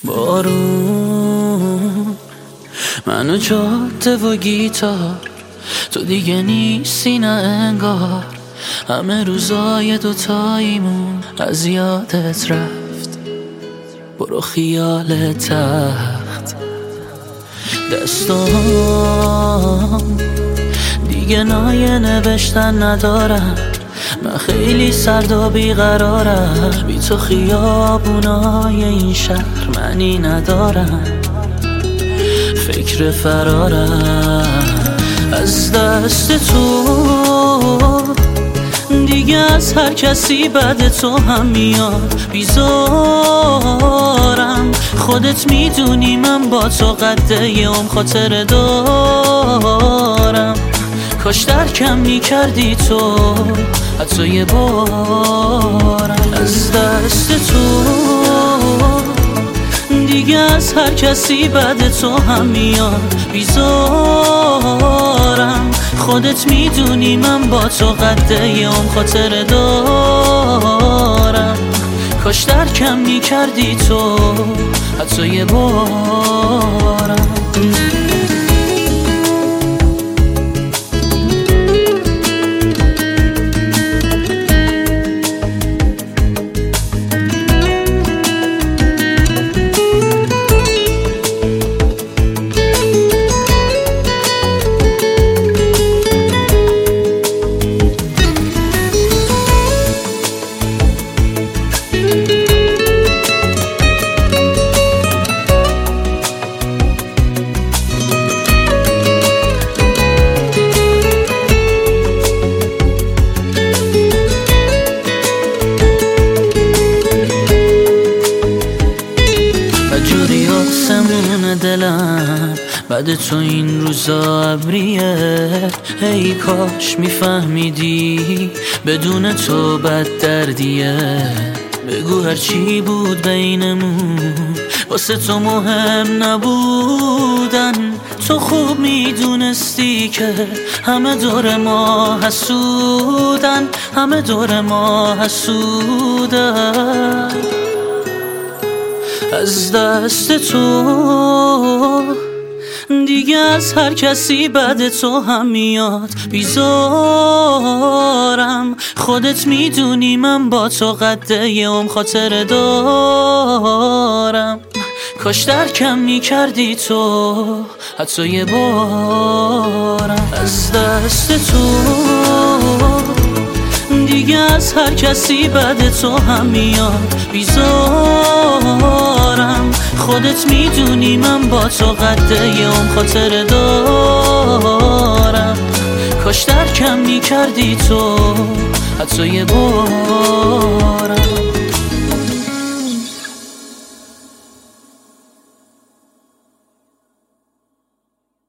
بارون منو جاده و گیتار، تو دیگه نیستی نه انگار. همه روزای دوتاییمون از یادت رفت، برو خیال تخت. دستام دیگه نایه نوشتن ندارم، من خیلی سرد و بیقرارم. بی تو خیابونای این شهر معنی ندارم، فکر فرارم از دست تو. دیگه از هر کسی بعد تو هم میاد بیزارم. خودت میدونی من با تو قد یوم خاطر دارم. کاش درکم میکردی تو حتی یه بارم. از دست تو دیگه از هر کسی بعد تو هم میاد بیزارم. خودت میدونی من با تو قد یوم خاطر دارم. کاش درکم میکردی تو حتی یه بارم. آسمون دلم بعد تو این روزا ابریه. ای کاش میفهمیدی بدون تو بد دردیه. بگو هرچی بود بینمون واسه تو مهم نبودن. تو خوب میدونستی که همه دور ما حسودن، همه دور ما حسودن. از دست تو دیگه از هر کسی بعد تو هم میاد بیزارم. خودت میدونی من با تو قد یوم خاطر دارم. کاش درکم میکردی تو حتی یه بارم. از دست تو دیگه از هر کسی بعد تو هم میاد بیزارم. خودت میدونی من با تو قد یوم خاطر دارم. کاش درکم میکردی تو حتی یه بارم.